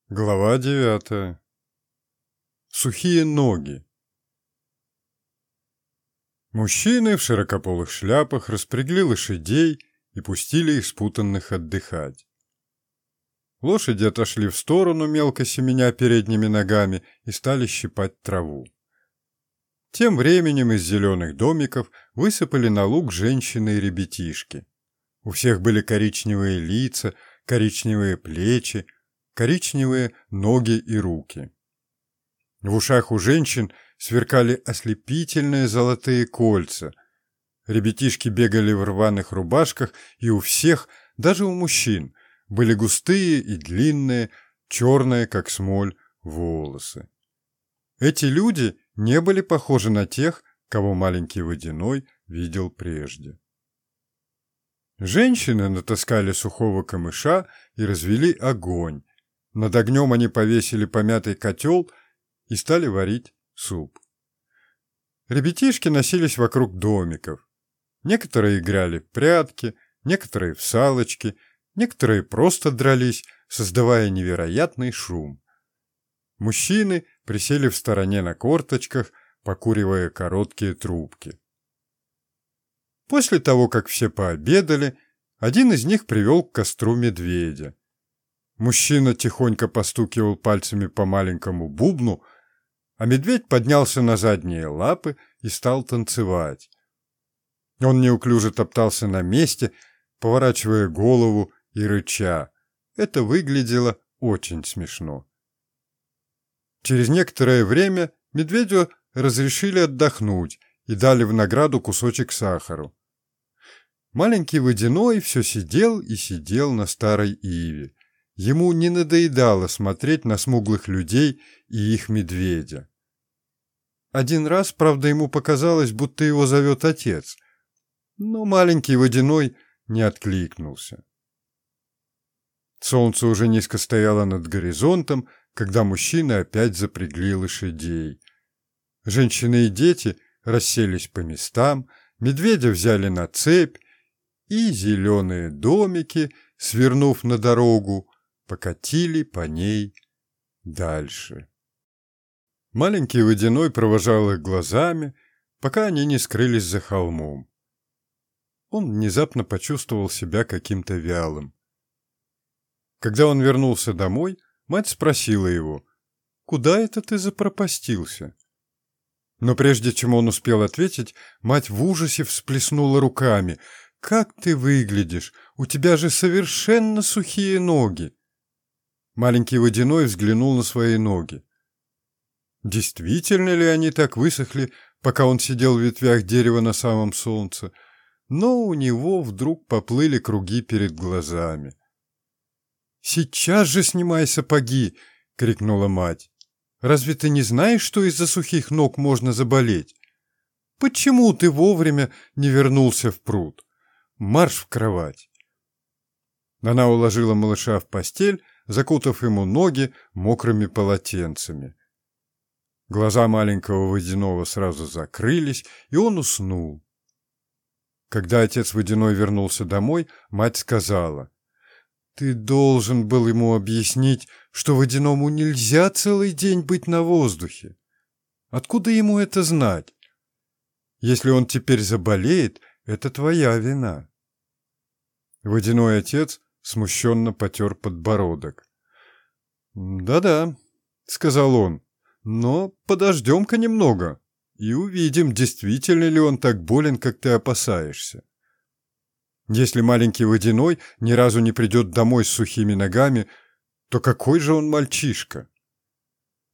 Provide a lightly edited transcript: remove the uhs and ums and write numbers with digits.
Глава 9. Сухие ноги. Мужчины в широкополых шляпах распрягли лошадей и пустили их спутанных отдыхать. Лошади отошли в сторону, мелко семеня передними ногами, и стали щипать траву. Тем временем из зеленых домиков высыпали на луг женщины и ребятишки. У всех были коричневые лица, коричневые плечи, коричневые ноги и руки. В ушах у женщин сверкали ослепительные золотые кольца. Ребятишки бегали в рваных рубашках, и у всех, даже у мужчин, были густые и длинные, черные, как смоль, волосы. Эти люди не были похожи на тех, кого маленький Водяной видел прежде. Женщины натаскали сухого камыша и развели огонь. Над огнем они повесили помятый котел и стали варить суп. Ребятишки носились вокруг домиков. Некоторые играли в прятки, некоторые в салочки, некоторые просто дрались, создавая невероятный шум. Мужчины присели в стороне на корточках, покуривая короткие трубки. После того, как все пообедали, один из них привел к костру медведя. Мужчина тихонько постукивал пальцами по маленькому бубну, а медведь поднялся на задние лапы и стал танцевать. Он неуклюже топтался на месте, поворачивая голову и рыча. Это выглядело очень смешно. Через некоторое время медведю разрешили отдохнуть и дали в награду кусочек сахару. Маленький Водяной все сидел и сидел на старой иве. Ему не надоедало смотреть на смуглых людей и их медведя. Один раз, правда, ему показалось, будто его зовет отец, но маленький Водяной не откликнулся. Солнце уже низко стояло над горизонтом, когда мужчины опять запрягли лошадей. Женщины и дети расселись по местам, медведя взяли на цепь, и зеленые домики, свернув на дорогу, покатили по ней дальше. Маленький Водяной провожал их глазами, пока они не скрылись за холмом. Он внезапно почувствовал себя каким-то вялым. Когда он вернулся домой, мать спросила его: «Куда это ты запропастился?» Но прежде чем он успел ответить, мать в ужасе всплеснула руками. «Как ты выглядишь? У тебя же совершенно сухие ноги!» Маленький Водяной взглянул на свои ноги. Действительно ли они так высохли, пока он сидел в ветвях дерева на самом солнце? Но у него вдруг поплыли круги перед глазами. «Сейчас же снимай сапоги!» — крикнула мать. «Разве ты не знаешь, что из-за сухих ног можно заболеть? Почему ты вовремя не вернулся в пруд? Марш в кровать!» Она уложила малыша в постель, закутав ему ноги мокрыми полотенцами. Глаза маленького Водяного сразу закрылись, и он уснул. Когда отец Водяной вернулся домой, мать сказала: «Ты должен был ему объяснить, что Водяному нельзя целый день быть на воздухе. Откуда ему это знать? Если он теперь заболеет, это твоя вина». Водяной отец смущенно потер подбородок. «Да-да», — сказал он, — «но подождем-ка немного и увидим, действительно ли он так болен, как ты опасаешься. Если маленький Водяной ни разу не придет домой с сухими ногами, то какой же он мальчишка?»